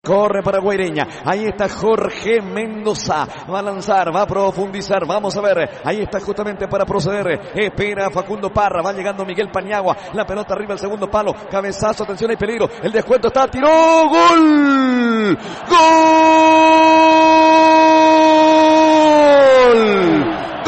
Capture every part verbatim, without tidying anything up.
Corre para Guaireña. Ahí está Jorge Mendoza. Va a lanzar, va a profundizar. Vamos a ver. Ahí está justamente para proceder. Espera Facundo Parra. Va llegando Miguel Paniagua. La pelota arriba al segundo palo. Cabezazo. Atención, hay peligro. El descuento está. Tiró. ¡Gol! ¡Gol!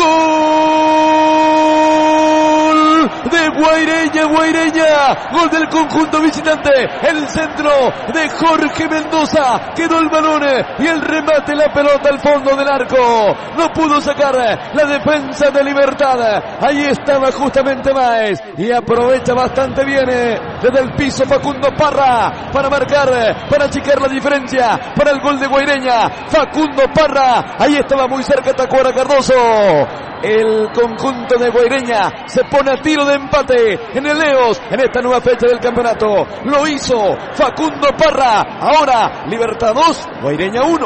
¡Gol! De Guaireña, Guaireña. Gol del conjunto visitante. El centro de Jorge Mendoza. Quedó el balón y el remate, la pelota al fondo del arco. No pudo sacar la defensa de Libertad. Ahí estaba justamente Maes. Y aprovecha bastante bien desde el piso Facundo Parra para marcar, para achicar la diferencia para el gol de Guaireña. Facundo Parra. Ahí estaba muy cerca Tacuara Cardoso. El conjunto de Guaireña se pone a tiro de empate en el Leos en esta nueva fecha del campeonato. Lo hizo Facundo Parra. Ahora Libertad dos, Guaireña uno.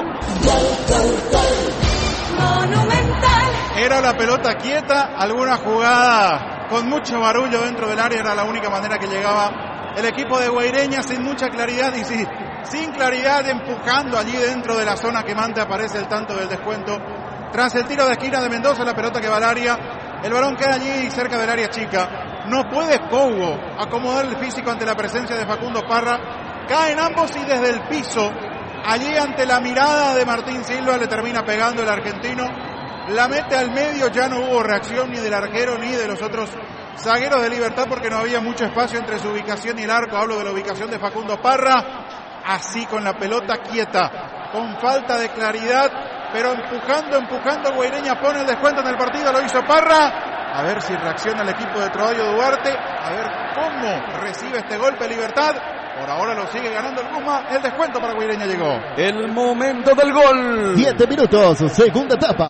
Era la pelota quieta, alguna jugada con mucho barullo dentro del área, era la única manera que llegaba el equipo de Guaireña, sin mucha claridad y sí, sin claridad, empujando allí dentro de la zona quemante. Aparece el tanto del descuento. Tras el tiro de esquina de Mendoza, la pelota que va al área, el balón queda allí cerca del área chica. No puede Pougo acomodar el físico ante la presencia de Facundo Parra. Caen ambos y desde el piso, allí ante la mirada de Martín Silva, le termina pegando el argentino. La mete al medio, ya no hubo reacción ni del arquero ni de los otros zagueros de Libertad porque no había mucho espacio entre su ubicación y el arco. Hablo de la ubicación de Facundo Parra. Así con la pelota quieta, con falta de claridad, pero empujando, empujando, Guaireña pone el descuento en el partido, lo hizo Parra. A ver si reacciona el equipo de Troadio Duarte, a ver cómo recibe este golpe Libertad. Por ahora lo sigue ganando el Guzmán, el descuento para Guaireña llegó. El momento del gol. Siete minutos, segunda etapa.